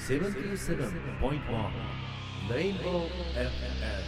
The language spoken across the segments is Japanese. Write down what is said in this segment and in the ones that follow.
77.1 Rainbow FM。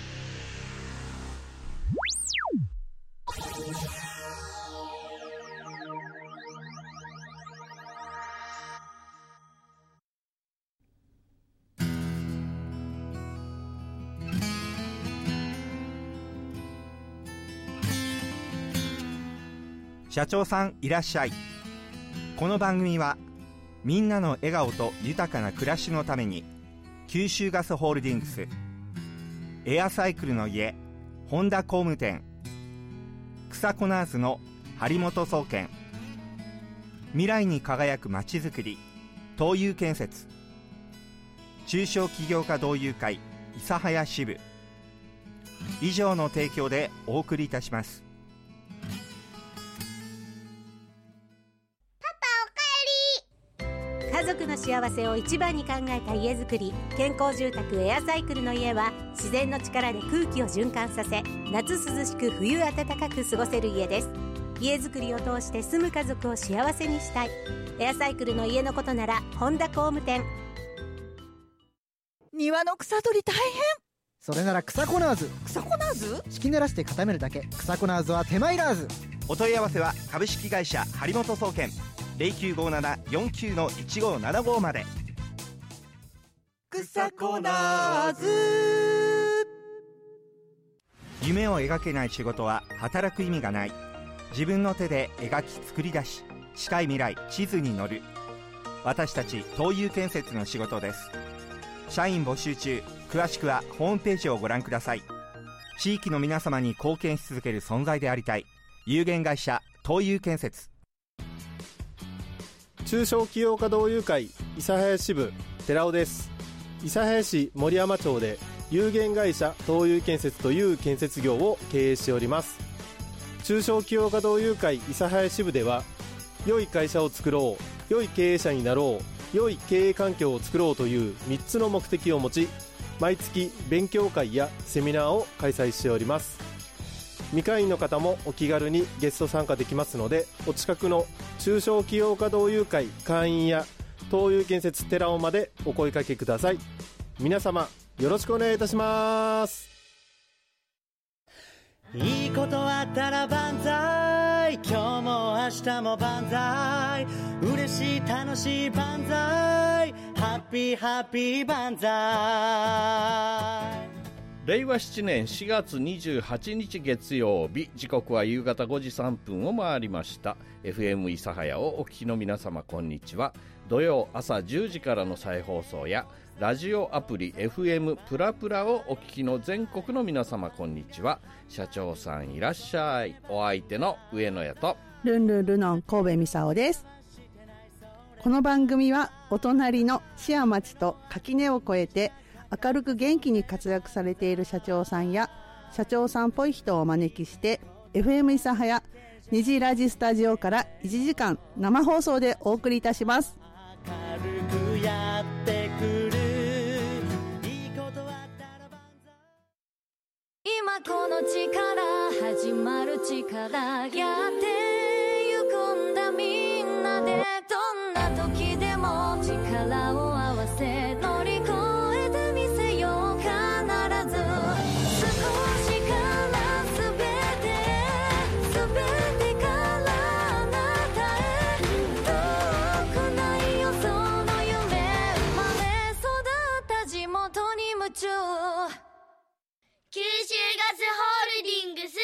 社長さんいらっしゃい。この番組はみんなの笑顔と豊かな暮らしのために九州ガスホールディングス、エアサイクルの家本田工務店、草コナーズの張本総研、未来に輝くまちづくり東友建設、中小企業家同友会諫早支部以上の提供でお送りいたします。 家族の幸せを一番に考えた家づくり、健康住宅エアサイクルの家は自然の力で空気を循環させ、夏涼しく冬暖かく過ごせる家です。家づくりを通して住む家族を幸せにしたい。エアサイクルの家のことなら本田工務店。 庭の草取り大変。 それなら草コナーズ。 草コナーズ？ 敷き濡らして固めるだけ。草コナーズは手間いらず。 お問い合わせは株式会社張本総研 0957-49-1575 まで。 草コナーズ。 夢を描けない仕事は働く意味がない。自分の手で描き作り出し、近い未来地図に乗る。私たち東友建設の仕事です。社員募集中。詳しくはホームページをご覧ください。地域の皆様に貢献し続ける存在でありたい。有限会社東友建設。 中小企業家同友会諫早支部寺尾です。諫早市森山町で有限会社東友建設という建設業を経営しております。中小企業家同友会諫早支部では、良い会社を作ろう、良い経営者になろう、良い経営環境を作ろうという3つの目的を持ち、毎月勉強会やセミナーを開催しております。未会員の方もお気軽にゲスト参加できますので、お近くの中小企業家同友会会員や東友建設寺尾までお声掛けください。皆様よろしくお願いいたします。 いいことあったら万歳、今日も明日も万歳、嬉しい楽しい万歳、ハッピーハッピー万歳。 令和7年4月28日月曜日、時刻は夕方5時3分を回りました。 FM 諫早をお聞きの皆様こんにちは。土曜朝10時からの再放送やラジオアプリ FM プラプラをお聞きの全国の皆様こんにちは。社長さんいらっしゃい。お相手の上野屋とルンルンルノン神戸美沙です。この番組はお隣の市や町と垣根を越えて明るく元気に活躍されている社長さんや社長さんっぽい人をお招きして FM 諫早虹ラジスタジオから1時間生放送でお送りいたします。 明るくやってくる、いいことあったら万歳。 今この力始まる力、やってゆくんだみんなで、どんな時でも力を合わせ乗り越えてみせよう。必ず少しから全てからあなたへ、遠くないよその夢、生まれ育った地元に夢中。九州ガスホールディングス。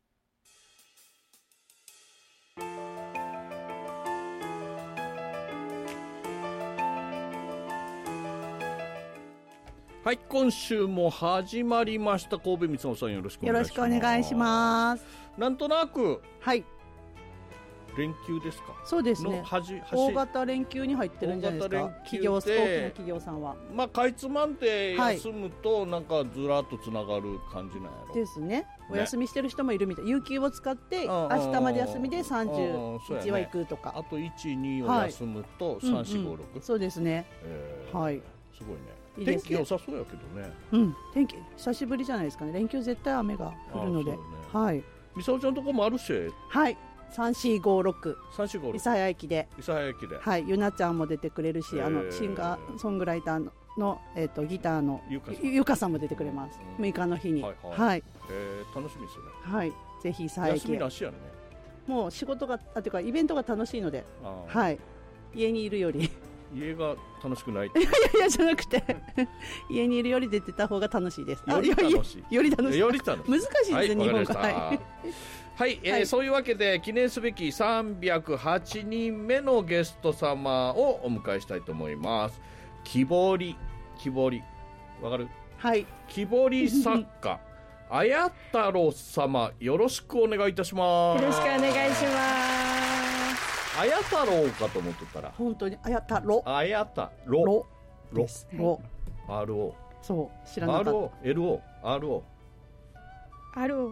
はい、今週も始まりました。神戸光雄さんよろしくお願いします。 よろしくお願いします。 なんとなくはい連休ですか。 そうですね、大型連休に入ってるんじゃないですか。大きな企業さんはまあかいつまんで休むと、なんかずらっとつながる感じなんやろですね。お休みしてる人もいるみたい。有給を使って明日まで休みで30日は行くとか、 あと 1,2 を休むと、3、4、5、6。 そうですね、はい、 すごいね。 いいですね。 天気良さそうやけどね。 天気久しぶりじゃないですかね。連休絶対雨が降るので、はい。 みさおちゃんとこもあるし。 はい、 3456 3456 諫早駅で、 諫早駅で、 はい、ゆなちゃんも出てくれるし、シンガーソングライターの、ギターのゆかさんも出てくれます、6日の日に、はいはい、 楽しみですよね。 はい、ぜひ諫早駅へ。 休みなしやね。 もう仕事がというかイベントが楽しいので、はい、家にいるより家が楽しくないいやじゃなくて家にいるより出てた方が楽しいです。 より楽しいより楽しい難しいですね、日本語。 はい、そういうわけで記念すべき308人目のゲスト様をお迎えしたいと思います。木彫りわかる？ はい、 木彫り作家綾太郎様、よろしくお願いいたします。 よろしくお願いします。 綾太郎かと思ってたら本当に綾太郎です。RO そう知らなかった。 RO RO 綾太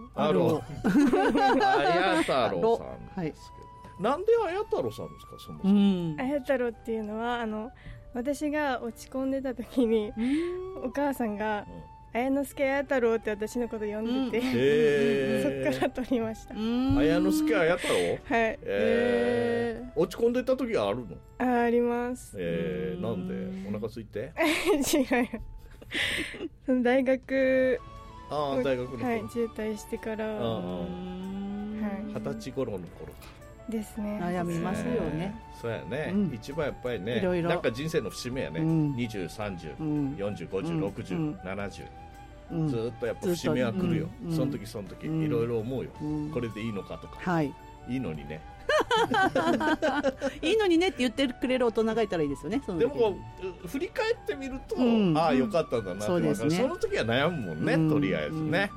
郎さんですけど、なんで綾太郎さんですか？そもそも綾太郎っていうのは私が落ち込んでた時にお母さんが綾之助綾太郎って私のこと呼んでて、そっから取りました。 綾之助綾太郎、 はい、 落ち込んでた時はあるの？ あります。 なんで？お腹空いて？ 違うその大学のはい、中退してから 20歳頃の頃かですね。 悩みますよね。 そうやね、一番やっぱりね、 いろいろなんか人生の節目やね、20、30、40、50、60、70、ずっとやっぱ節目は来るよ、その時いろいろ思うよ、これでいいのかとか、いいのにねいいのにねって言ってくれる大人がいたらいいですよね。 でも振り返ってみると、ああよかったんだなって分かる。その時は悩むもんね、とりあえずね。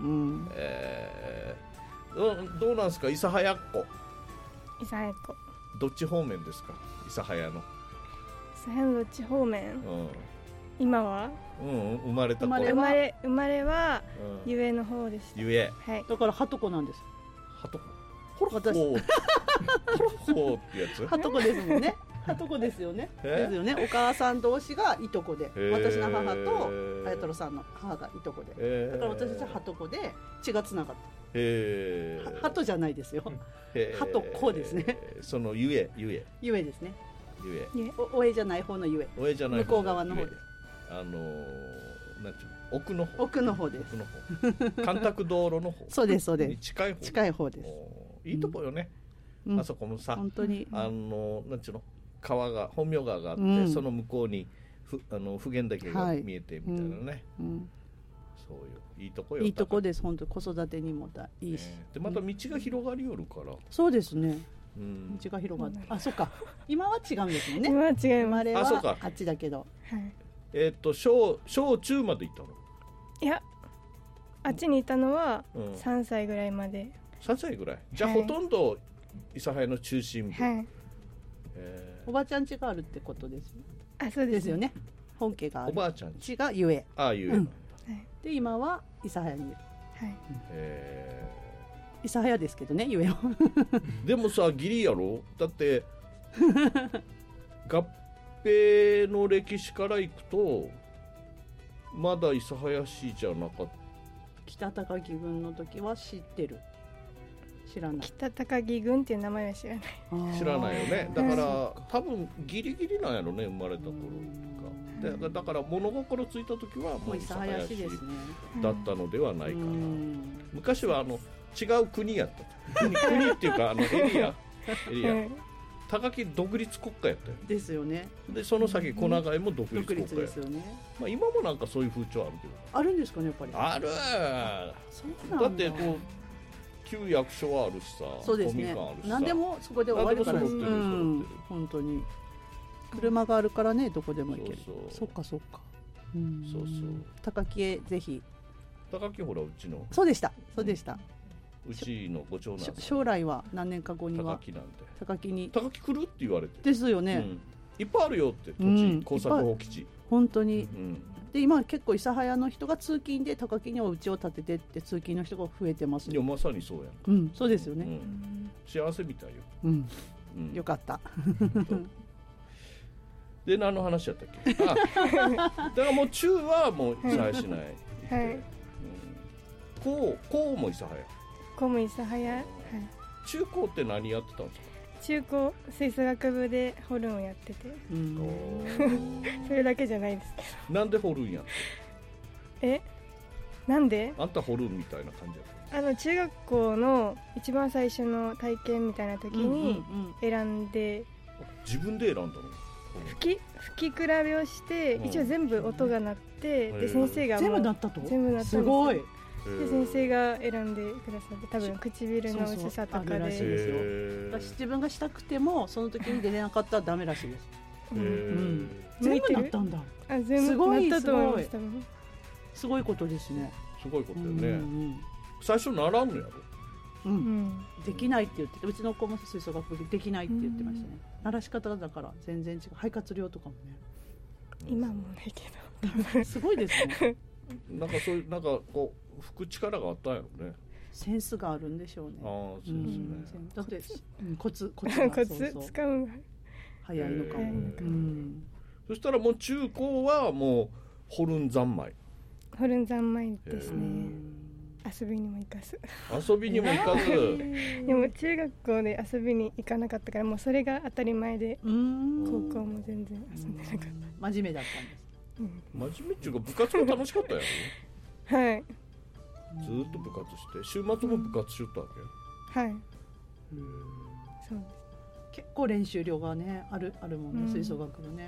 どうなんですか、諫早っ子。 諫早っ子どっち方面ですか？諫早のどっち方面？今は生まれた頃、 生まれはゆえの方でした。 ゆえ、 だからはとこなんです。 はとこほらほってやつはとこですもんね。はとこですよね。ですよね。お母さん同士がいとこで、私の母と綾太郎さんの母がいとこで、だから私たちははとこで血がつながって。はとじゃないですよ。はとこですね。 そのゆえですね。 ゆえ。 おえじゃない方のゆえ。 おえじゃない向こう側の方です。 なんていうの、奥の方。 奥の方です。 干拓道路の方。 そうですそうです。 近い方です。 いいとこよね。あそこもさ、 本当になんていうの、川が本名川があって、その向こうに普賢岳が見えてみたいなね。そういういいとこよ。 いいとこです。本当子育てにもいいし。 でまた道が広がりよるから。 そうですね。道が広がって、あ、そっか。今は違うんですもんね。 今は違います。 生まれはあっちだけど。 小中まで行ったの？ いや、あっちにいたのは3歳ぐらいまで。 3歳ぐらい。じゃあほとんど諫早の中心部。 おばちゃん家があるってことですよ。 あ、そうですよね。本家がある。 おばあちゃん家がゆえ。 ゆえ。 で今は諫早にいる。諫早ですけどね、ゆえは。 でもさ、ギリやろ。だって合併の歴史からいくとまだ諫早市じゃなかった。 北高木郡の時は知ってる？知らない。 北高木郡っていう名前は知らない。 知らないよね。だから多分ギリギリなんやろね、生まれた頃が。だから物心ついた時はもう諫早市だったのではないかな。昔は違う国やった。国っていうかエリア高木独立国家やったよ。 ですよね。 でその先小長井も独立国家ですよね。 まあ今もなんかそういう風潮あるけど。 あるんですかね、やっぱり。 ある。だってこう旧役所はあるしさ。 そうですね。何でもそこで終わるから。本当に車があるからね、どこでも行ける。そっかそっか。 そうそう。 高木へぜひ。 高木ほらうちの。 そうでした。そうでした。 うちのご長男。 将来は何年か後には高木なんで。 高木に。 高木来るって言われて。 ですよね。 いっぱいあるよって土地耕作放棄地。 本当に。で今結構諫早の人が通勤で高木にお家を建ててって通勤の人が増えてます。 いやまさにそうやん。 そうですよね。 幸せみたいよ。 よかった。 で何の話やったっけ？だからもう中はもう諫早市内。 はい。 こうも諫早。 こうも諫早。はい。 中高って何やってたんですか？ 中高吹奏楽部でホルンをやってて、それだけじゃないですけど。なんでホルンやって？ なんで？ あんたホルンみたいな感じやった？ 中学校の一番最初の体験みたいな時に選んで、 自分で選んだの？ 吹き比べをして、一応全部音が鳴って、で先生が全部鳴ったと？ 全部鳴ったんです。 すごい。 で先生が選んでくださって、多分唇の薄さとかで。 らしいですよ。自分がしたくてもその時に出れなかったらダメらしいです。全部鳴ったんだ。 全部鳴ったと思いました。 すごいことですね。 すごいことよね。最初習うのやろ？ できないって言ってて、うちの子も吹奏楽部できないって言ってましたね。鳴らし方だから全然違う。肺活量とかもね。 今もないけど。 すごいですね。 なんかそういうなんかこう吹く力があったんやろね。 センスがあるんでしょうね。 ああ、そうですね。 だってコツ使うのが早いのかも。 そしたらもう中高はもうホルン三昧。 ホルン三昧ですね。遊びにも行かず。 遊びにも行かず。 でも中学校で遊びに行かなかったから、もうそれが当たり前で、高校も全然遊んでなかった。 真面目だったんです。 真面目っていうか部活も楽しかったやろ？はい。 ずっと部活して、週末も部活しよったわけ？はい。そうです。 結構練習量がねあるもんね、吹奏楽部ね。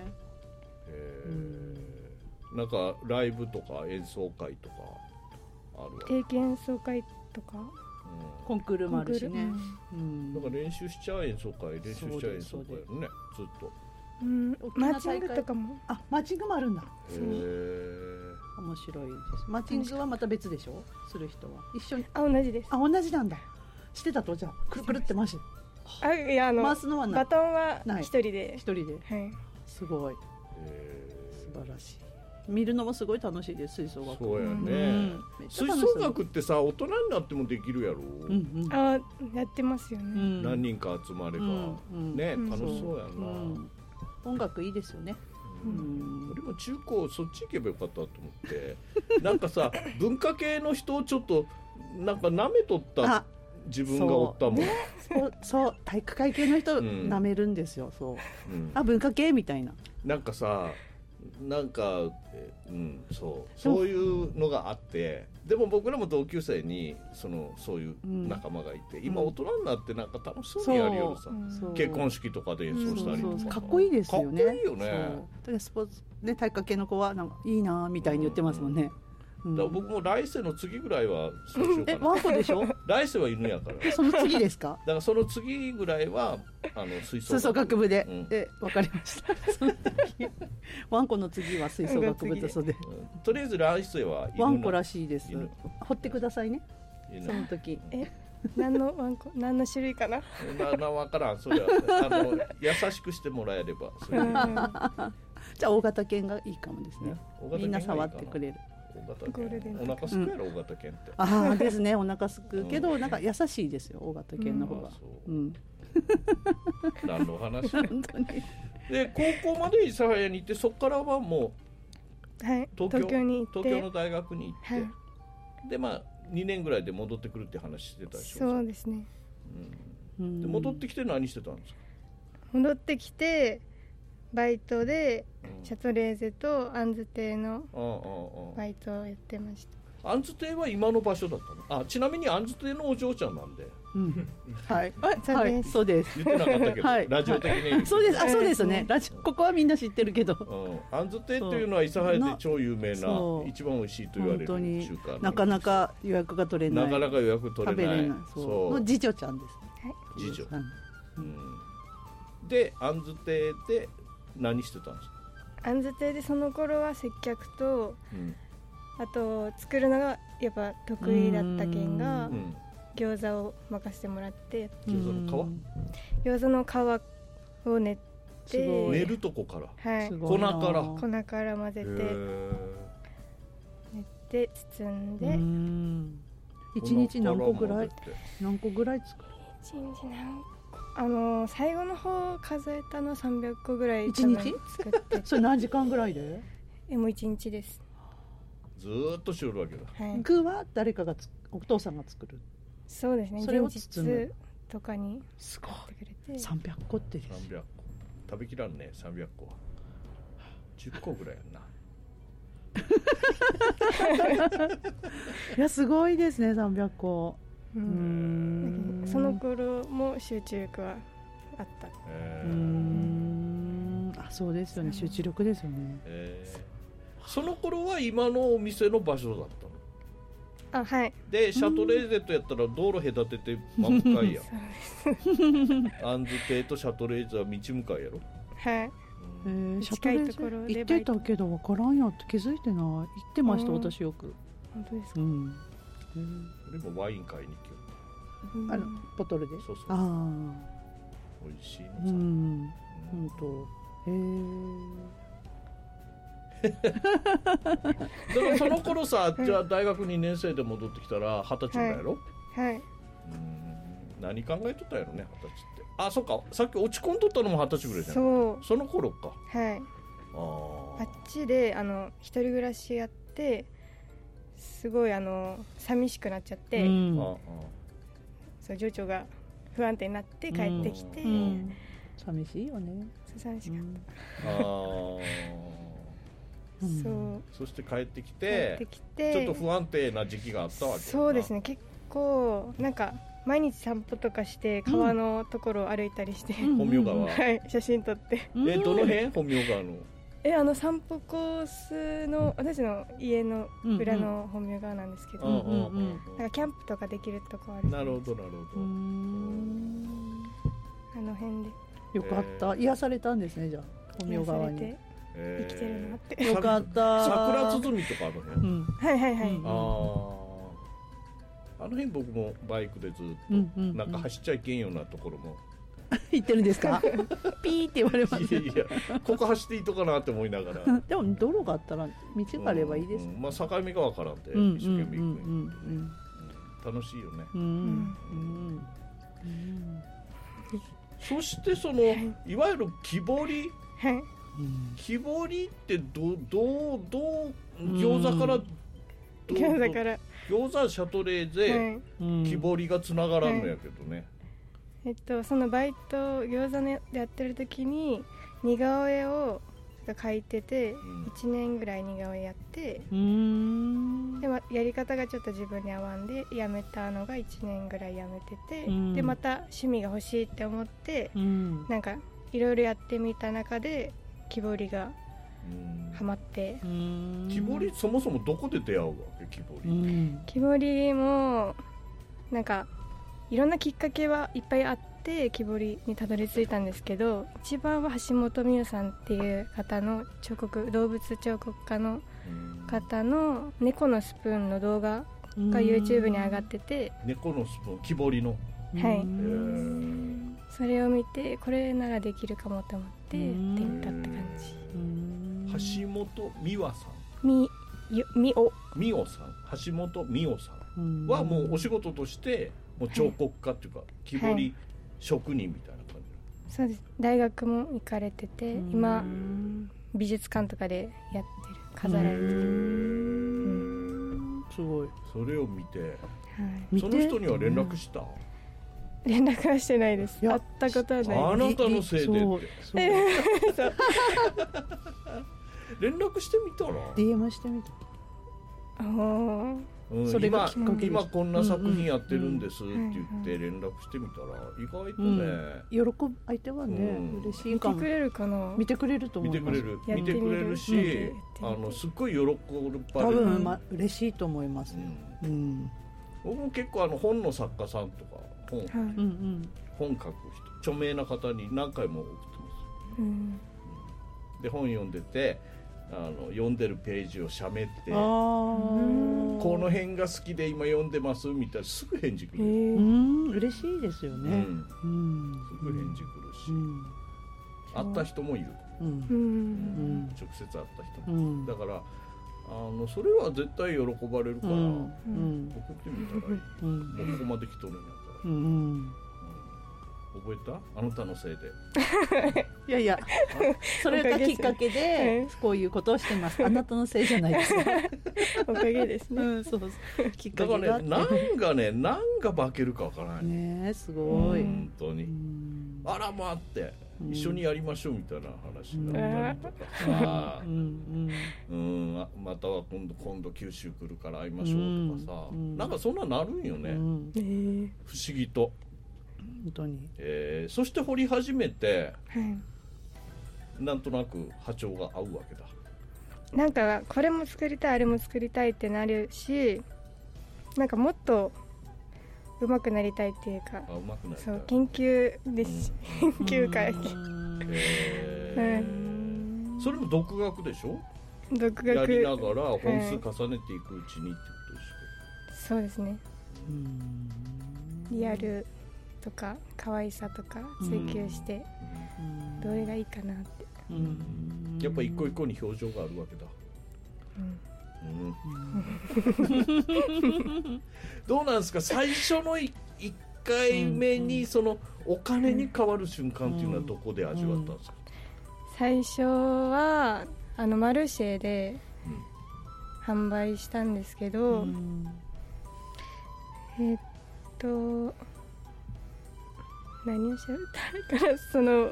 なんかライブとか演奏会とかあるわ。 定期演奏会とか、 コンクールもあるしね。 なんか練習しちゃう演奏会、練習しちゃう演奏会よね、ずっと。 マーチングとかも。 マーチングもあるんだ。 面白いです。マーチングはまた別でしょ？する人は一緒に。 同じです。 同じなんだ。してたと？じゃあくるくるって回し。 いや回すのはない。 バトンは一人で。 一人で。 はい。 すごい。素晴らしい。見るのもすごい楽しいです、吹奏楽。 そうやね。吹奏楽ってさ、大人になってもできるやろ。 やってますよね。 何人か集まればね、楽しそうやな。 音楽いいですよね。 俺も中高そっち行けばよかったと思ってなんかさ文化系の人をちょっとなんか舐めとった自分がおったもん。 そう体育会系の人舐めるんですよ。そう、文化系みたいな。 なんかさなんか、そういうのがあって、でも僕らも同級生にそういう仲間がいて、今大人になってなんか楽しそうにやるよさ、結婚式とかで演奏したりとか、 かっこいいですよね。 かっこいいよね。 だからスポーツね、体育会系の子はなんかいいなみたいに言ってますもんね。 だから僕も来世の次ぐらいはそうしようかな。 ワンコでしょ？ 来世は犬やから。 その次ですか？ だからその次ぐらいは吹奏楽部で、わかりました。その時ワンコの次は吹奏楽部だそうで。 とりあえず来世はワンコらしいです。掘ってくださいね。その時。 何のワンコ、何の種類かな。 わからん。それは優しくしてもらえれば。 じゃあ大型犬がいいかもですね。みんな触ってくれる。 お腹すくやろ、大型犬って。 ああですね、お腹すくけどなんか優しいですよ、大型犬の方が。 何の話？で高校まで諫早に行って、そこからはもう東京の大学に行って、でまあ2年ぐらいで戻ってくるって話してたでしょ。 そうですね。 で戻ってきて何してたんですか？ 戻ってきてバイトでシャトレーゼとアンズ亭のバイトをやってました。 アンズ亭は今の場所だったの？ちなみにアンズ亭のお嬢ちゃんなんで。 はい、そうです。 言ってなかったけど、ラジオ的に。 そうです。そうですね。ラジオここはみんな知ってるけど。 アンズ亭というのは諫早で超有名な一番美味しいと言われる中華。 なかなか予約が取れない。 なかなか予約取れない。 そう。次女ちゃんです。 次女。でアンズ亭で何してたんですか？ アンズ亭でその頃は接客と、あと作るのがやっぱ得意だったけんが、餃子を任せてもらって、 餃子の皮を練って練るとこから、 粉から混ぜて練って包んで、 1日何個ぐらい作る？ 1日何個？最後の方数えたの300個ぐらい 1日作ってそれ何時間ぐらいで？ もう1日です。 ずーっとしよるわけだ。 具は誰かがお父さんが作る？ そうですね。 それを包む。 とかにすごい買ってくれて、 300個ってです 300個食べきらんね。300個は10個ぐらいやんな。 いやすごいですね300個。 その頃も集中力はあった。 あ、そうですよね、集中力ですよね。 その頃は今のお店の場所だったの？ あ、はい。 でシャトレーゼとやったら道路隔てて真向かいやアンズ亭とシャトレーゼは道向かいやろ。 はい。 シャトレーゼ行ってたけど分からんやって気づいてない。行ってました、私よく。 本当ですか？ でもワイン買いに行きよボトルで。 そうそう。 ああ、 美味しいのさ。 本当。 だからその頃さ、じゃあ大学2年生で戻ってきたら20歳ぐらいやろ。 はい。 何考えとったやろね、20歳って。あ、そっか、さっき落ち込んどったのも20歳ぐらいじゃん。その頃か。 はい。あっちで一人暮らしやって、すごい寂しくなっちゃって、そう情緒が不安定になって帰ってきて、 寂しいよね。 寂しかった。 そして帰ってきてちょっと不安定な時期があったわけ。 そうですね、結構なんか毎日散歩とかして川のところを歩いたりして、 本名川、 はい、写真撮って。 どの辺？本名川の散歩コースの私の家の裏の本名川なんですけど、なんかキャンプとかできるとこある。 なるほどなるほど。 あの辺でよかった、癒されたんですね。じゃあ本名川に生きてるなって。 よかった。 桜鼓とかあの辺。 はいはいはい。 あの辺僕もバイクでずっとなんか走っちゃいけんようなところも行ってるんですか？ピーって言われます。 いやここ走っていいとかなって思いながら。 でも道路があったら道があればいいです。 まあ境目がわからんで一生懸命行く。楽しいよね。そしてそのいわゆる木彫り。木彫りってどう餃子から餃子シャトレーゼ、木彫りがつながらんのやけどね。 そのバイト餃子でやってる時に似顔絵を描いてて、1年ぐらい似顔絵やって、でもやり方がちょっと自分に合わんでやめたのが1年ぐらいやめてて、でまた趣味が欲しいって思って、なんかいろいろやってみた中で木彫りがハマって。 木彫りそもそもどこで出会うわけ？木彫り。 木彫りもなんかいろんなきっかけはいっぱいあって木彫りにたどり着いたんですけど、一番は橋本美代さんっていう方の動物彫刻家の方の猫のスプーンの動画が YouTube に上がってて、 猫のスプーン、木彫りの。 はい。それを見てこれならできるかもと思ってやってみたって感じ。 橋本美和さん。 美代さん、橋本美代さんはもうお仕事としてもう彫刻家っていうか木彫り職人みたいな感じ。そうです。大学も行かれてて、今美術館とかでやってる、飾られてる。 すごい。 それを見て、その人には連絡した？ 連絡はしてないです。会ったことはない。 あなたのせいでって。連絡してみたら？ DM してみた。 それが今こんな作品やってるんですって言って連絡してみたら意外とね、 喜ぶ相手はね、嬉しいかも。 見てくれるかな？ 見てくれると思います。 見てくれるし、すっごい喜ばれる。 多分嬉しいと思います。 僕も結構本の作家さんとか本書く人、著名な方に何回も送ってます。で本読んでて読んでるページをしゃべって、この辺が好きで今読んでますみたいなすぐ返事くる。 嬉しいですよね。 すぐ返事くるし、会った人もいる。直接会った人も。だからそれは絶対喜ばれるから、送ってみたらいい。もうここまで来とるんやから。 覚えた？あなたのせいで。 いやいや、それがきっかけでこういうことをしてます。あなたのせいじゃないです。 おかげですね。 そうきっかだかけがあって。 らね、何が化けるかわからない。 ね、すごい。 本当に。あらまあって、一緒にやりましょうみたいな話になったりとかさ、または今度九州来るから会いましょうとかさ、なんかそんななるんよね。不思議と。 本当に。 そして掘り始めて、なんとなく波長が合うわけだ。 なんかこれも作りたいあれも作りたいってなるし、なんかもっと上手くなりたいっていうか、そう研究です、研究会。 それも独学でしょ？ 独学やりながら本数重ねていくうちにってことでしょ？ そうですね。リアルとか可愛さとか追求してどれがいいかなって。 やっぱ一個一個に表情があるわけだ。どうなんですか、最初の1回目にそのお金に変わる瞬間っていうのはどこで味わったんですか？ 最初はマルシェで販売したんですけど、何をしゃべったらその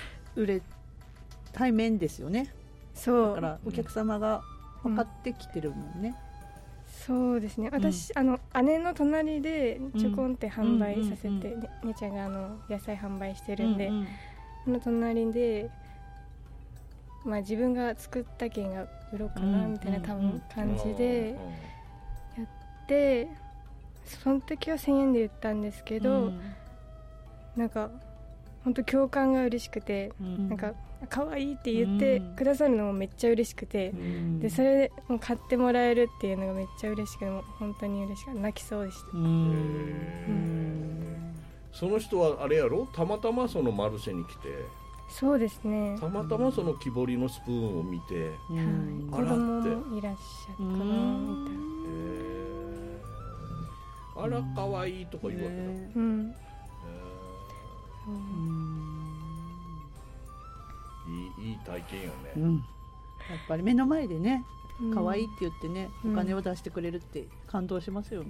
対面ですよね。 そうだからお客様が分かってきてるもんね。 そうですね。私、姉の隣でちょこんって販売させて、姉ちゃんが野菜販売してるんで、隣で、自分が作った件が売ろうかなみたいな多分感じでやって、その時は1000円で売ったんですけど、なんか本当共感が嬉しくて、なんか可愛いって言ってくださるのもめっちゃ嬉しくて、でそれでもう買ってもらえるっていうのがめっちゃ嬉しくて、もう本当に嬉しかった。泣きそうでした。 その人はあれやろ、たまたまそのマルシェに来て、そうですね、たまたまその木彫りのスプーンを見て、 子供もいらっしゃったかなみたいな、あら可愛いとか言うわけだ。いい体験よね。 やっぱり目の前でね、可愛いって言ってね、お金を出してくれるって感動しますよね。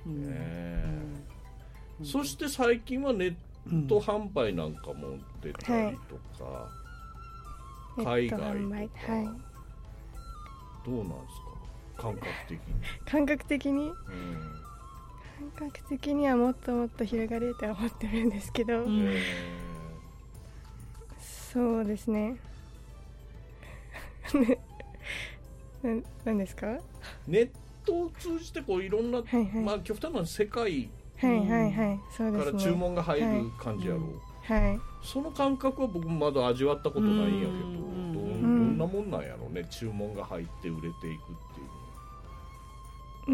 そして最近はネット販売なんかも出たりとか、海外とか、どうなんですか、感覚的に。 感覚的にはもっともっと広がれるとは思ってるんですけど、そうですね。何ですか？ ネットを通じてこういろんな、極端な世界から注文が入る感じやろう。その感覚は僕まだ味わったことないんやけど、どんなもんなんやろうね、注文が入って売れていくっていう。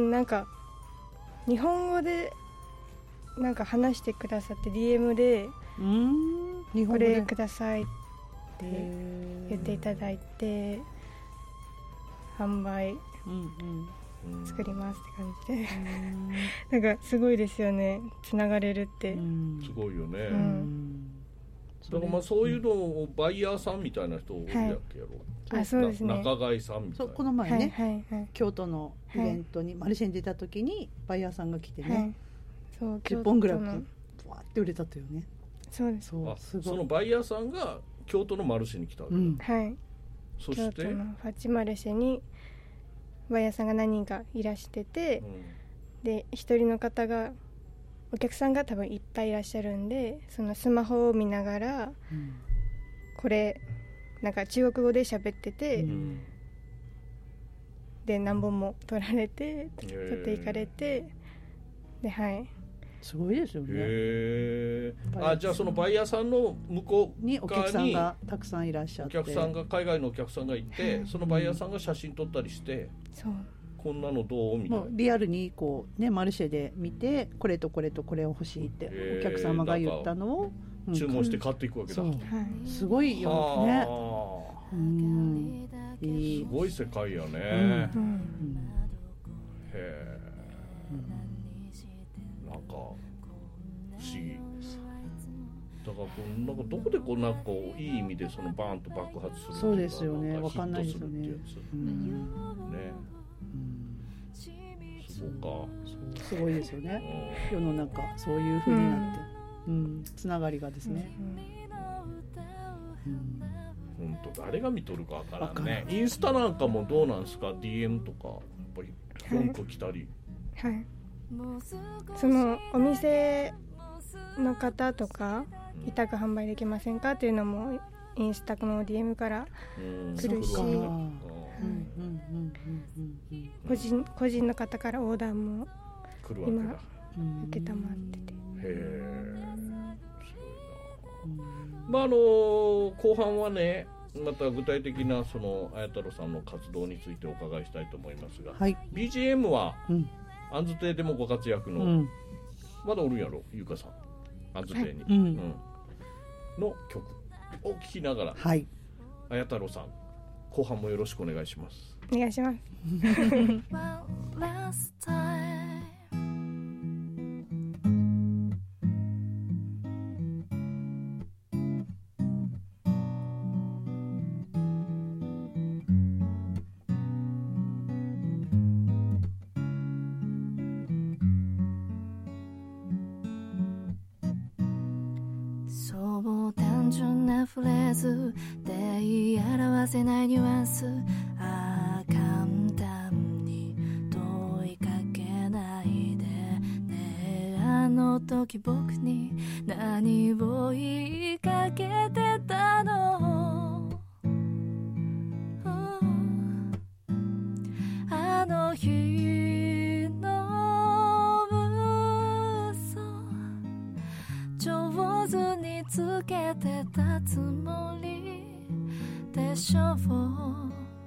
なんか日本語でなんか話してくださって DM でこれくださいって言っていただいて、販売作りますって感じでなんかすごいですよね、つながれるって。 すごいよね。だからそういうのをバイヤーさんみたいな人多いやっけやろ。 そうですね、 仲買さんみたいな。 この前ね、京都のイベントにマルシェに出た時にバイヤーさんが来てね、10本ぐらいブワーって売れたとよね。 そうです。 そのバイヤーさんが京都のマルシェに来たわけだ。そして京都のファチマルシェにバイヤーさんが何人かいらしてて、で一人の方が、お客さんが多分いっぱいいらっしゃるんで、そのスマホを見ながら、これなんか中国語で喋ってて、で何本も取られて取っていかれて、ですごいですよね。 じゃあそのバイヤーさんの向こうにお客さんがたくさんいらっしゃって、 お客さんが海外のお客さんがいて、そのバイヤーさんが写真撮ったりして、こんなのどうみたいな、 リアルにこうね、マルシェで見て、これとこれとこれを欲しいってお客様が言ったのを注文して買っていくわけだ。 すごいよね。 すごい世界やね。なんか不思議。 だからなんかどこでこうなんかこういい意味でそのバーンと爆発するそうですよね、わかんないですよね。 ね、そうか、 すごいですよね。世の中そういう風になって、つながりがですね。 本当誰が見とるかわからんね。インスタなんかもどうなんですか？ DM とかやっぱりポンと来たり。 はい。そのお店の方とか委託販売できませんかっていうのもインスタの DM から来るし、個人の方からオーダーも今受けたまってて。 まあ後半はね、また具体的なその綾太郎さんの活動についてお伺いしたいと思いますが、はい、BGM は、あんず亭でもご活躍の、まだおるんやろゆうかさん、あんず亭に、の曲を聴きながら、はい、綾太郎さん後半もよろしくお願いします。 お願いしますフレーズで言い表せないニュアンス、簡単に問いかけないでね。あの時僕に何を言いかけてたの、あの日の嘘上手につけてたつもりでしょう。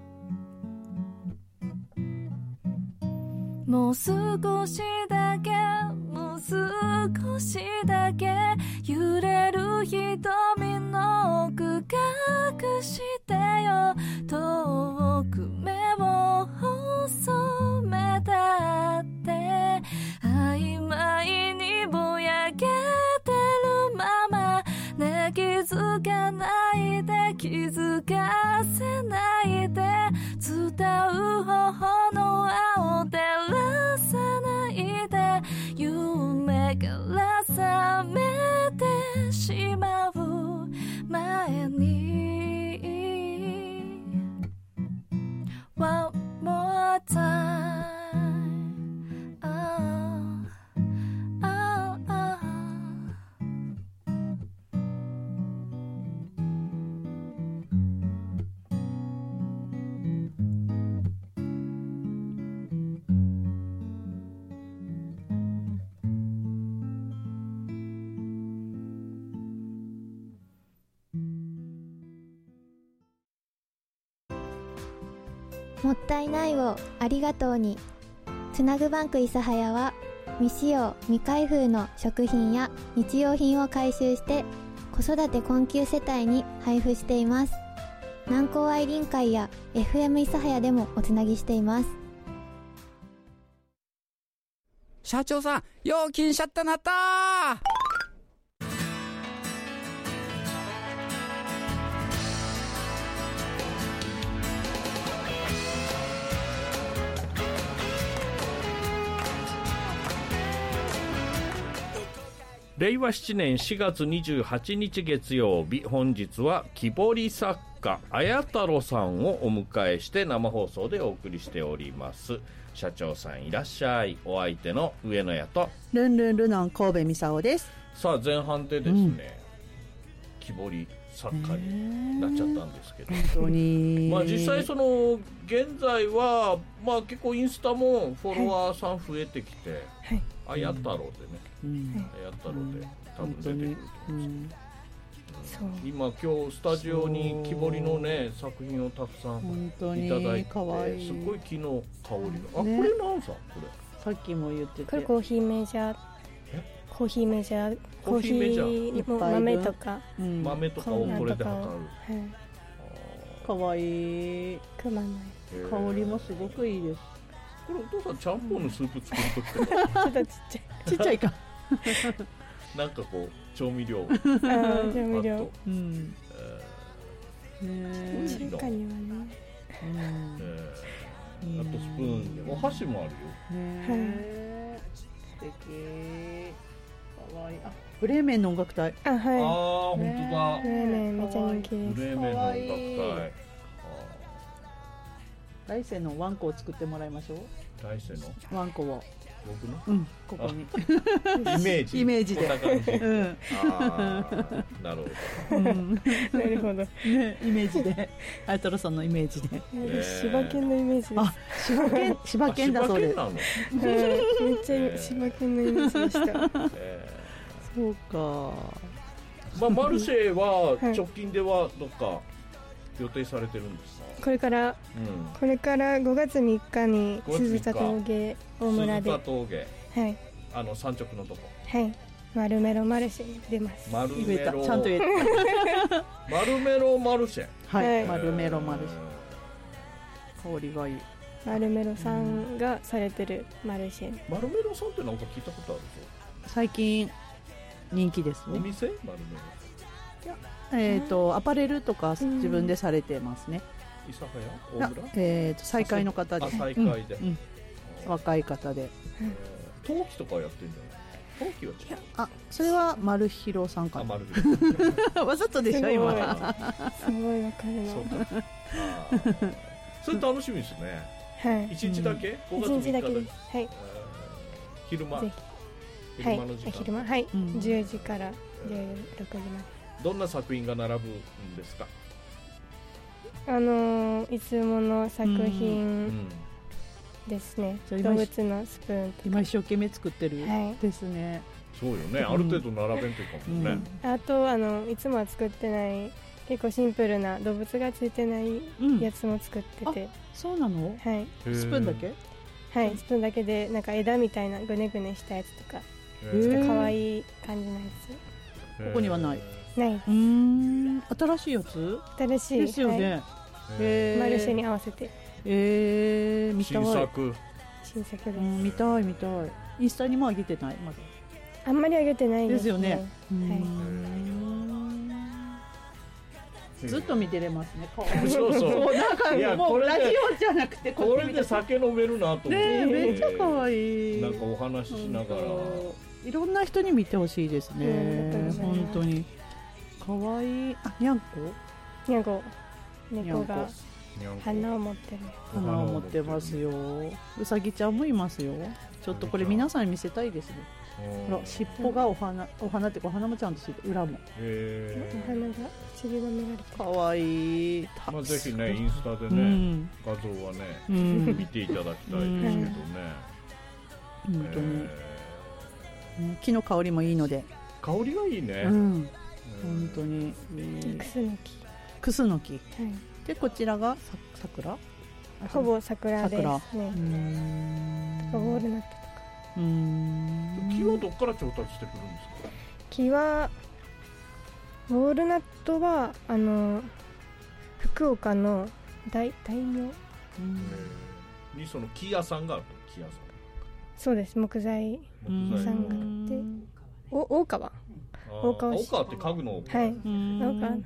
もう少しだけ、もう少しだけ揺れる瞳の奥隠してよ。遠く目を細めたって曖昧にぼやけてるままね。気づかないで気づかせないで伝う頬の青照らさないで夢から覚めてしまう前に One more time、 もったいないをありがとうに。つなぐバンク諫早は未使用未開封の食品や日用品を回収して子育て困窮世帯に配布しています。南高愛林会や FM 諫早でもおつなぎしています。 社長さん、料金シャッターなったー。 令和7年4月28日月曜日、本日は木彫り作家綾太郎さんをお迎えして生放送でお送りしております。社長さんいらっしゃい。お相手の上野屋とルンルンルノン神戸美沙夫です。 さあ前半でですね、木彫り作家になっちゃったんですけど、 本当にまあ実際その現在はまあ結構インスタもフォロワーさん増えてきて、綾太郎でね、綾太郎で多分出てくると思うんですけど、今今日スタジオに木彫りのね作品をたくさんいただいて、すごい木の香りが、これなんさ、これさっきも言ってて、 これコーヒーメジャー、コーヒーメジャー、コーヒーの豆とか、 豆とかをこれで測る。 かわいい。 くまない。 香りもすごくいいです。 これお父さんちゃんぽんのスープ作るときってちょっとちっちゃい。 ちっちゃいか。 なんかこう調味料。 調味料。 うん。 中華にはね。 あとスプーン、お箸もあるよ。 素敵。かわいい。あ、ブレーメンの音楽隊。 あ、はい。 本当だ。 ブレーメンめっちゃ人気です。 ブレーメンの音楽隊。 来世のワンコを作ってもらいましょう。 来世のワンコを。 僕の？ うん、ここに。 イメージで。うん。 なるほど。なるほど。 ね、イメージで。あやとろさんのイメージで。 柴犬のイメージです。 あ、柴犬だそうです。 めっちゃ柴犬のイメージでした。 そうか。 まあマルシェは直近ではどっか予定されてるんですか？ これから5月3日に鈴田峠大村で。 鈴田峠。 はい。 山直のとこ。 はい。マルメロマルシェに出ます。 マルメロ。 ちゃんと言えた。 マルメロマルシェ。 はい。マルメロマルシェ。香りがいい。 マルメロさんがされてるマルシェ。 マルメロさんってなんか聞いたことあるぞ。 最近人気ですね。 お店？マルメロ。アパレルとか自分でされてますね。 諫早？大村？ 再開の方で。 再開で。 若い方で。 陶器とかやってるんじゃない？陶器は違う。 あ、それは丸広さんかな。 丸広。 わざとでしょ今。 すごいわかるの。 そうか。それ楽しみですね。 はい。 一日だけ？5月3日だけ。 はい。 昼間。 昼間の時間。昼間。はい。10時から16時まで。 どんな作品が並ぶんですか？ いつもの作品ですね。動物のスプーンとか今一生懸命作ってるですね。 そうよね。ある程度並べんというかもね。 あといつもは作ってない結構シンプルな動物がついてないやつも作ってて。 そうなの？ はい。 スプーンだけ？ はい。スプーンだけでなんか枝みたいなぐねぐねしたやつとか、ちょっと可愛い感じのやつ。ここにはない。 ない。 新しいやつ？ 新しいですよね。 マルシェに合わせて。 見たい。 新作です。 見たい。インスタにも上げてないまだ。 あんまり上げてないですよね。 はい。 ずっと見てれますね。 そう。 なんかもうラジオじゃなくてこれで酒飲めるなと思って。 めっちゃ可愛い。 なんかお話ししながら。 いろんな人に見てほしいですね。本当に。可愛い。あ、にゃんこ？ にゃんこ。猫が花を持ってる。 花を持ってますよ。うさぎちゃんもいますよ。ちょっとこれ皆さんに見せたいですね。ほら尻尾がお花ってお花もちゃんとついて裏も。 お花が散りばめられて。 可愛い。 まあぜひねインスタでね画像はね見ていただきたいですけどね。 本当に。木の香りもいいので。 香りがいいね。 本当に。クスノキ。でこちらが桜？ ほぼ桜ですね。ウォールナットとか。 木はどっから調達してくるんですか？ 木はウォールナットは福岡の大名にその木屋さんがある。木屋さん。 そうです。木材さんがあって大川って家具の。 はい大川。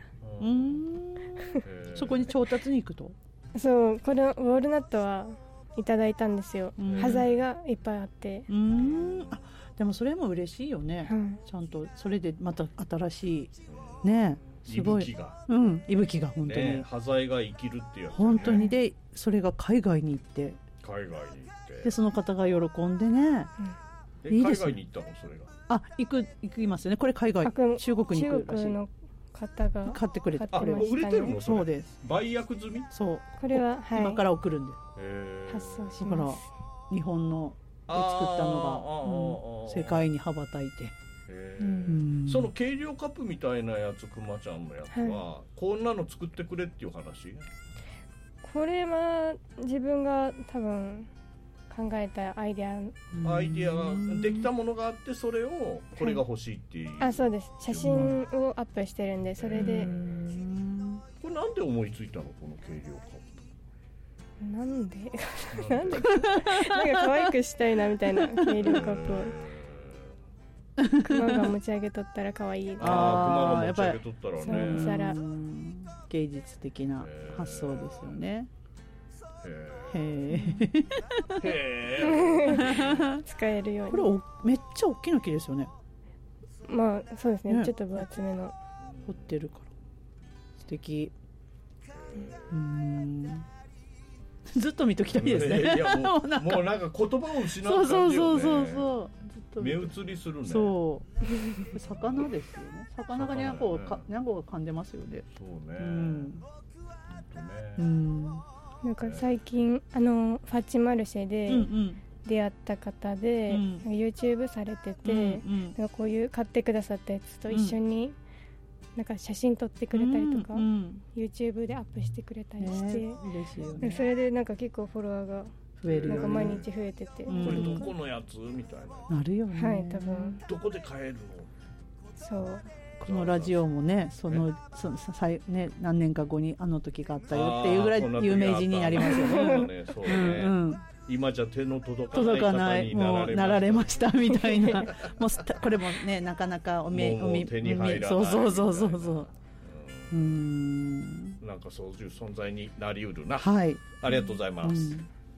そこに調達に行くと。 そうこれウォールナットはいただいたんですよ。端材がいっぱいあって。 でもそれも嬉しいよね。ちゃんとそれでまた新しいね。すごい。息吹が本当に。 端材が生きるっていうやつ。 本当にでそれが海外に行って。でその方が喜んでね。 いいです。海外に行ったのそれが。 行きますね。これ海外中国に行くらしい。 方が買ってくれて。 もう売れてるの？ そうです。 売約済み？ そう。 これは今から送るんで。 発送します。 だから日本ので作ったのが世界に羽ばたいて。 その軽量カップみたいなやつ、くまちゃんのやつはこんなの作ってくれっていう話？ これは自分が多分考えたアイデアができたものがあって、それをこれが欲しいっていう。 そうです。写真をアップしてるんで、それで。 これなんで思いついたのこの軽量カップ？ なんでなんか可愛くしたいなみたいな軽量カップを。 熊が持ち上げとったら可愛い。 熊が持ち上げとったらね。 そう皿。 芸術的な発想ですよね。 使えるように。 これめっちゃ大きな木ですよね。 まあそうですね。ちょっと分厚めの。 彫ってるから素敵。ずっと見ときたいですね。 いやもうなんか言葉を失う感じよね。 そう目移りするね。 そう魚ですよね。魚がニャンコが噛んでますよね。 そうね。 なんか最近ファッチマルシェで出会った方で、YouTube されてて、なんかこういう買ってくださったやつと一緒になんか写真撮ってくれたりとか、YouTube でアップしてくれたりして、 嬉しいよね。 それでなんか結構フォロワーが増えるよね。 なんか毎日増えてて、 これどこのやつみたいな。なるよね。 はい、多分。 どこで買えるの？ そう。 このラジオもね、ね、何年か後にあの時があったよっていうぐらい有名人になりますよね。 そうね。今じゃ手の届かないもうなられましたみたいな。もうこれもね、なかなか手に入らない。そう。 なんかそういう存在になりうるな。 はい。 ありがとうございます。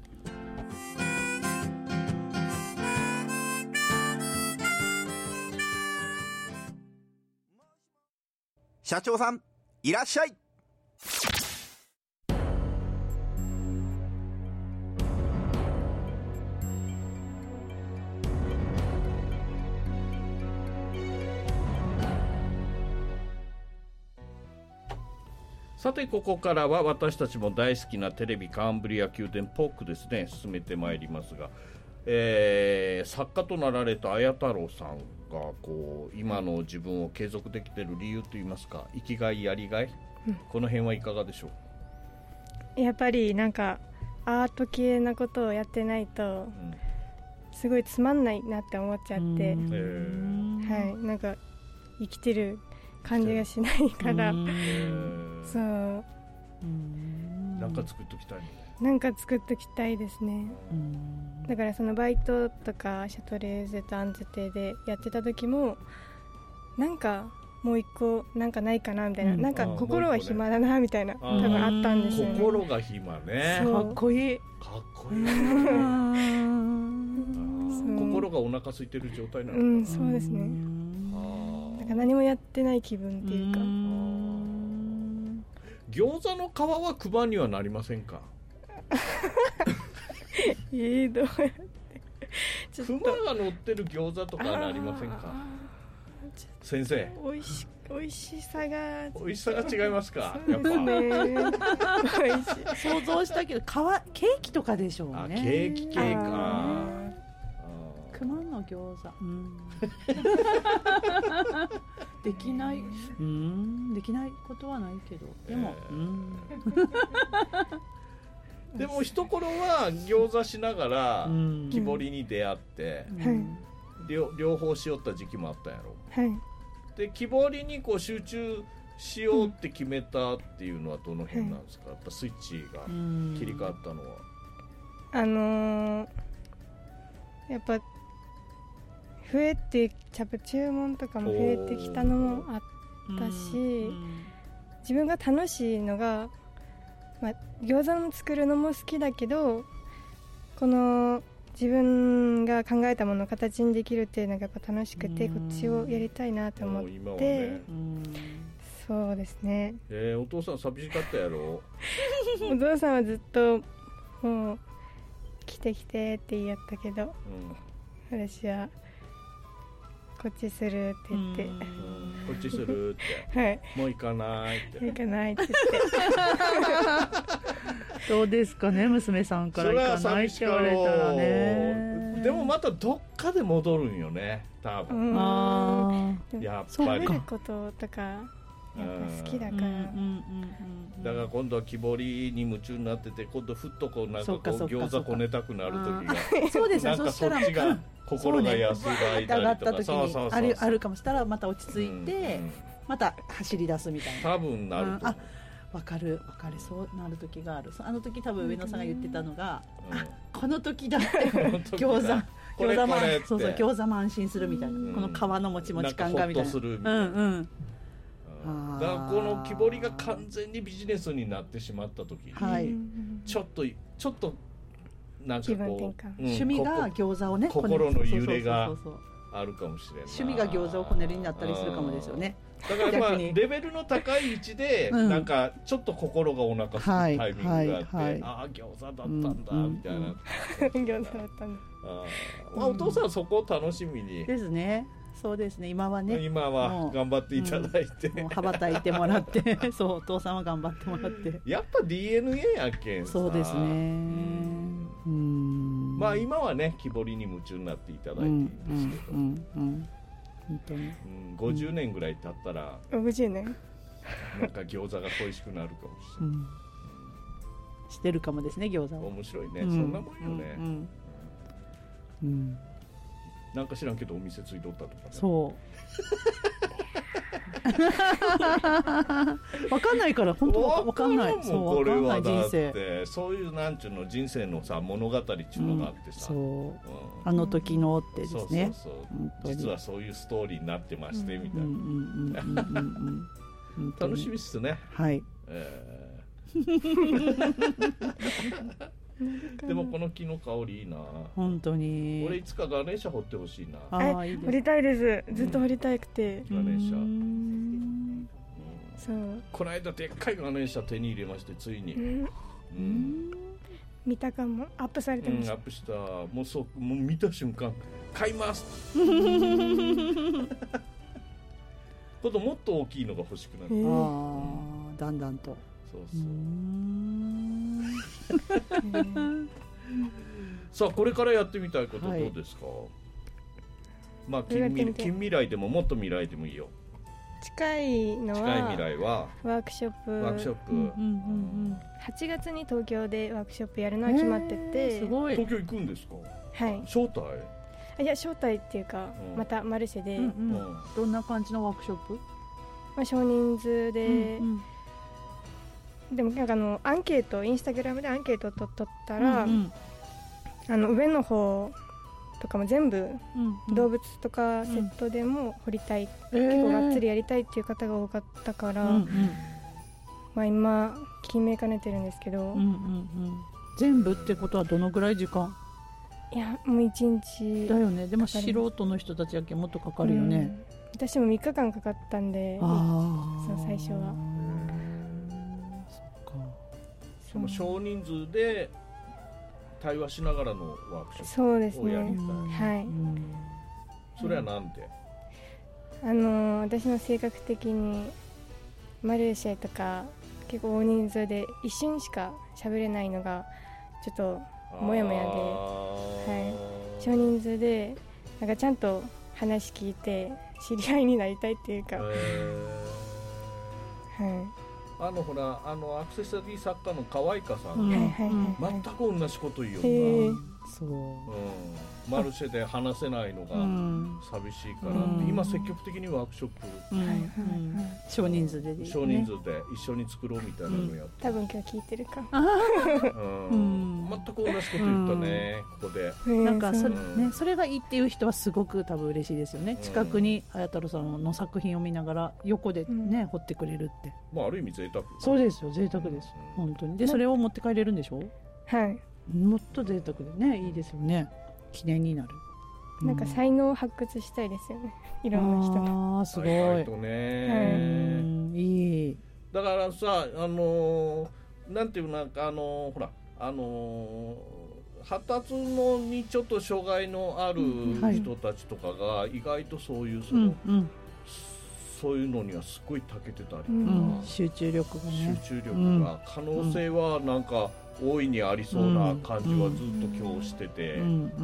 社長さんいらっしゃい。 さてここからは私たちも大好きなテレビカンブリア宮殿ポックですね、進めてまいりますが、作家となられた綾太郎さんがこう今の自分を継続できている理由といいますか、生きがいやりがい、この辺はいかがでしょう？やっぱりなんかアート系なことをやってないとすごいつまんないなって思っちゃって、はい、なんか生きてる感じがしないから、そう、 なんか作っときたいのね。 なんか作っときたいですね。だからそのバイトとかシャトレーゼとアンズテでやってた時もなんかもう一個なんかないかなみたいな、なんか心は暇だなみたいな、多分あったんですよね。 心が暇ね。 かっこいい。 心がお腹空いてる状態なのかな。 そうですね。なんか何もやってない気分っていうか。 餃子の皮は熊にはなりませんか？ どうやって熊が乗ってる餃子とかなりませんか？先生。 美味しさが違いますか？ やっぱ想像したけどケーキとかでしょうね。 ケーキ系か。 熊の餃子、できないことはないけど、でも、 でも一頃は餃子しながら木彫りに出会って、両方しよった時期もあったやろ。で木彫りにこう集中しようって決めたっていうのはどの辺なんですか？やっぱスイッチが切り替わったのは。 やっぱ増えてやっぱ注文とかも増えてきたのもあったし、自分が楽しいのが、餃子も作るのも好きだけど、この自分が考えたものを形にできるっていうのがやっぱ楽しくて、こっちをやりたいなと思って、そうですね。 お父さん寂しかったやろ？ お父さんはずっともう来て来てって言いやったけど、私はこっちするって言って、 こっちするって、 はい、 もう行かないって行かないって言ってどうですかね、娘さんから行かないって言われたらね。 でもまたどっかで戻るんよね、多分。やっぱりそういうこととかやっぱ好きだから、 だから今度は木彫りに夢中になってて、今度ふっとこうなんかこう餃子こねたくなる時が、 そうですね、 なんかそっちが心が安らいだりとか、 あるかもしたらまた落ち着いてまた走り出すみたいな、 多分なると思う。 わかるそうなる時がある。あの時多分上野さんが言ってたのが、この時だって餃子これこれって、 そうそう、餃子も安心するみたいな、この皮のもちもち感がみたいな、 なんかホッとするみたいな、だからこの木彫りが完全にビジネスになってしまった時に、はい、ちょっとなんかこう、 趣味が餃子をね、 心の揺れがあるかもしれない。 趣味が餃子をこねるになったりするかもですよね。 だからまあレベルの高い位置で、なんかちょっと心がお腹すくタイミングがあって、ああ餃子だったんだみたいな、 餃子だったんだ。 まあお父さんそこを楽しみにですね。そうですね、今はね、 今は頑張っていただいて、 もう羽ばたいてもらってそう、お父さんは頑張ってもらって、 やっぱ DNA やけんさ。 そうですね。 まあ今はね木彫りに夢中になっていただいていいんですけど、本当に50年ぐらい経ったら 50年なんか餃子が恋しくなるかもしれない、 してるかもですね、餃子は。 面白いね、そんなもんよね。なんか知らんけどお店ついとったとかね。 そう分かんないから、本当分かんない。 そう、これはだってそういうなんちゅうの人生のさ物語っていうのがあってさ、 あの時のってですね、 実はそういうストーリーになってましてみたいな。楽しみっすね。 はい。 でもこの木の香りいいな。 本当に。 俺いつかガネーシャ掘ってほしいな。 掘りたいです。ずっと掘りたくて。 ガネーシャ。 そう。 この間でっかいガネーシャ手に入れましてついに。 見たかもアップされてました。 アップした。もう見た瞬間買います。こともっと大きいのが欲しくなる。 だんだんと。 そうそう。さあこれからやってみたいことどうですか。まあ近未来でももっと未来でもいいよ。 近いのは近い未来はワークショップ。 8 月に東京でワークショップやるのは決まってて。 すごい。 東京行くんですか。 はい。 招待？ いや招待っていうか、またマルシェで、 どんな感じのワークショップ？ まあ少人数で。でもなんかアンケートインスタグラムでアンケートを取ったら、上の方とかも全部動物とかセットでも掘りたい、結構がっつりやりたいっていう方が多かったから、まあ今決めかねてるんですけど、 全部ってことはどのぐらい時間？ いやもう1日だよね。でも素人の人たちやけんもっとかかるよね。 私も3日間かかったんで、そう最初は。 その少人数で対話しながらのワークショップをやりたい。 はい。 それはなんで？ 私の性格的にマレーシアとか結構大人数で一瞬しか喋れないのがちょっとモヤモヤで、はい、少人数でなんかちゃんと話聞いて知り合いになりたいっていうか、はい。 ほらアクセサリー作家の河合香さんが全く同じこと言うよな。 そう、 マルシェで話せないのが寂しいからって、今積極的にワークショップ、 少人数で少人数で一緒に作ろうみたいなのやって、 多分今日聞いてるか全く同じこと言ったね、ここで。 なんかそれがいいっていう人はすごく多分嬉しいですよね。近くに綾太郎さんの作品を見ながら横でね彫ってくれるって、 まあある意味贅沢。 そうですよ、贅沢です本当に。でそれを持って帰れるんでしょ。 はい。 もっと贅沢でね、いいですよね。記念になる。 なんか才能を発掘したいですよね。いろんな人が。 あ、すごい。いい。 だからさ、なんていうなんかほら発達のにちょっと障害のある人たちとかが意外とそういうそういうのにはすごい長けてたりとか、 集中力がね。 集中力が可能性はなんか。大いにありそうな感じはずっと今日してて、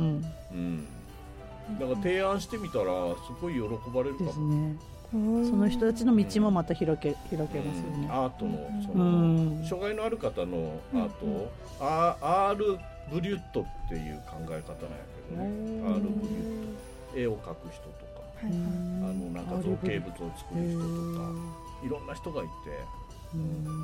だから提案してみたらすごい喜ばれるかも。 ですね。その人たちの道もまた開けますよね。 アートのその障害のある方のアート、アールブリュットっていう考え方なんやけどね。アールブリュット、絵を描く人とか、なんか造形物を作る人とか、いろんな人がいて。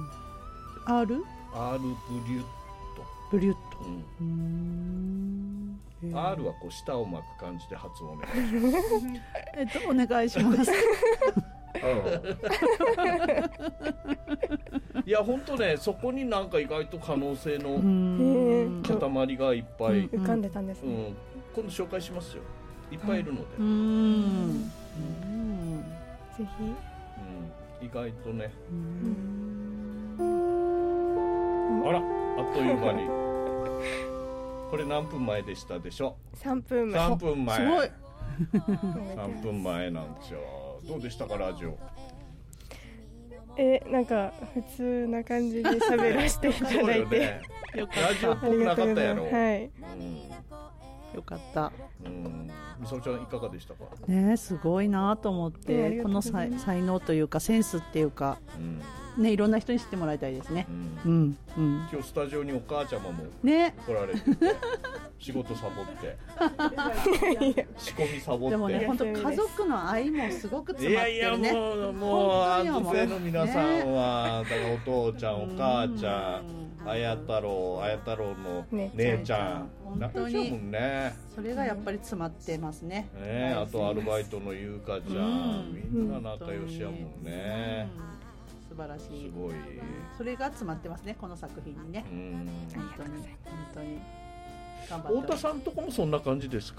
アールブリュット。 ブリュット。 R はこう舌を巻く感じで発音お願いします。 お願いします。 いや本当ね、そこになんか意外と可能性の塊がいっぱい浮かんでたんですね。 今度紹介しますよ。いっぱいいるので。 ぜひ。意外とね。あら、あっという間に。これ何分前でしたでしょう。 3分前。 3分前。 すごい。 3分前なんですよ。どうでしたかラジオ。 なんか普通な感じで喋らせていただいて、 ね、ラジオっぽくなかったやろ。 はい。 よかった。 みさおちゃんいかがでしたか。 ね、すごいなと思って、この才能というかセンスっていうか、ね、いろんな人に知ってもらいたいですね。 今日スタジオにお母ちゃまも来られてて、仕事サボって仕込みサボって。 でもね、本当家族の愛もすごく詰まってるね。 いやいや、もう安定の皆さんは、だからお父ちゃん、お母ちゃん、あや太郎の姉ちゃん、仲良しもんね。 それがやっぱり詰まってますね。 あとアルバイトのゆうかちゃん、みんな仲良しやもんね。 素晴らしい。 すごい。 それが詰まってますね、この作品にね。本当に本当に。 太田さんとこもそんな感じですか。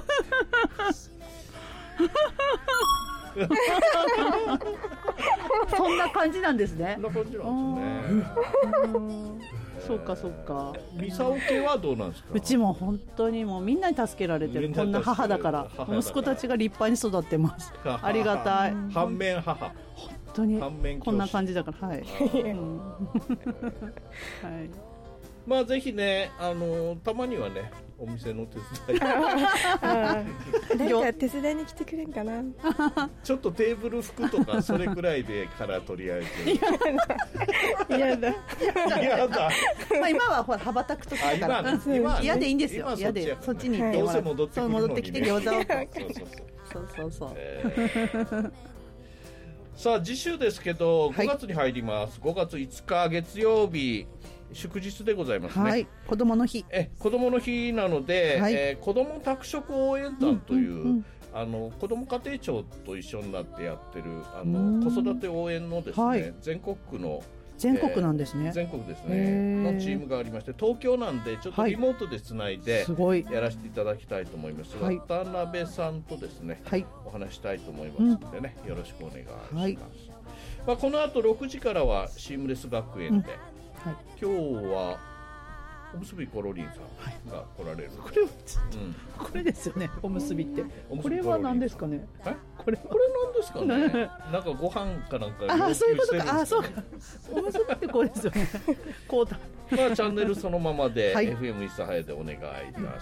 そんな感じなんですね。 そんな感じなんですね。 そうかそうか。 ミサオ家はどうなんですか。 うちも本当にもうみんなに助けられてる。こんな母だから息子たちが立派に育ってます。ありがたい。 反面母。 本当にこんな感じだから、はい。はい。 まあぜひね、たまにはね、お店の手伝い。 なんか手伝いに来てくれんかな。 ちょっとテーブル拭くとかそれくらいでからとりあえず。 嫌だ。 嫌だ。 まあ今はほら羽ばたくときだから。嫌でいいんですよ。嫌でそっちに行ってもらう。 どうせ戻ってきて餃子を。そう。 さあ次週ですけど、5月に入ります。5月5日月曜日。祝日でございますね。 はい、子供の日。 子供の日なので、子供宅食応援団という、子供家庭庁と一緒になってやってる子育て応援のですね、全国なんですね。全国ですね。のチームがありまして、東京なんでちょっとリモートでつないでやらせていただきたいと思います。渡辺さんとですね、お話したいと思いますのでね、よろしくお願いします。まあこの後6時からはシームレス学園で。今日はおむすびコロリンさんが来られる。 これですよね。おむすびって。これは何ですかね。 これ何ですかね。なんかご飯かなんか要求してるんですかね。 そうか。おむすびってこれですよね。こうだ。 まあチャンネルそのままで FM 諫早でお願いいたします。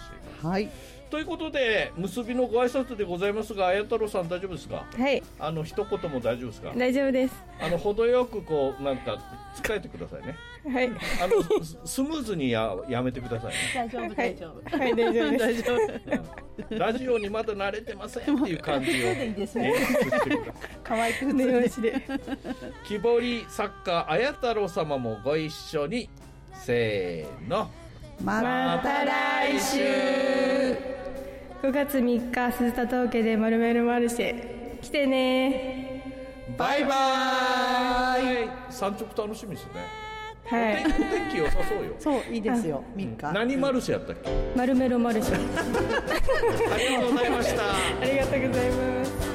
はい。ということで結びのご挨拶でございますが、綾太郎さん大丈夫ですか。 はい。 一言も大丈夫ですか。 大丈夫です。 程よくこうなんか使えてくださいね。はい。スムーズにやめてくださいね。 大丈夫。 はい、大丈夫です。 大丈夫。ラジオにまだ慣れてませんっていう感じを。 いいですね。可愛く普通で。 木彫り作家綾太郎様もご一緒に。せーの。 また来週。 5月3日鈴田峠でまるめるマルシェ来てね。 バイバーイ。山直楽しみですね。 はい。 お天気良さそうよ。 そういいですよ。3日。 何マルシェやったっけ。 まるめるマルシェ。 ありがとうございました。 ありがとうございます。